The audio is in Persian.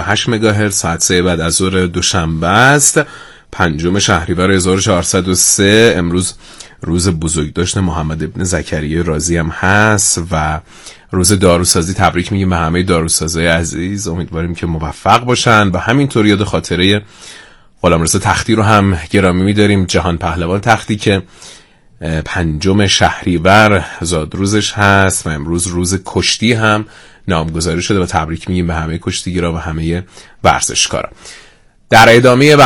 107.8 مگاهرتز ساعت 3 بعد از ظهر دوشنبه است، 5 شهریور 1403. امروز روز بزرگداشت محمد ابن زکریا رازی هم هست و روز داروسازی. تبریک میگیم به همه داروسازای عزیز، امیدواریم که موفق باشن و همینطور یاد خاطره غلامرضا تختی رو هم گرامی می‌داریم، جهان پهلوان تختی که 5 شهریور زادروزش هست و امروز روز کشتی هم نامگذاری شده و تبریک میگیم به همه کشتیگیرا و همه ورزشکارا. در ادامه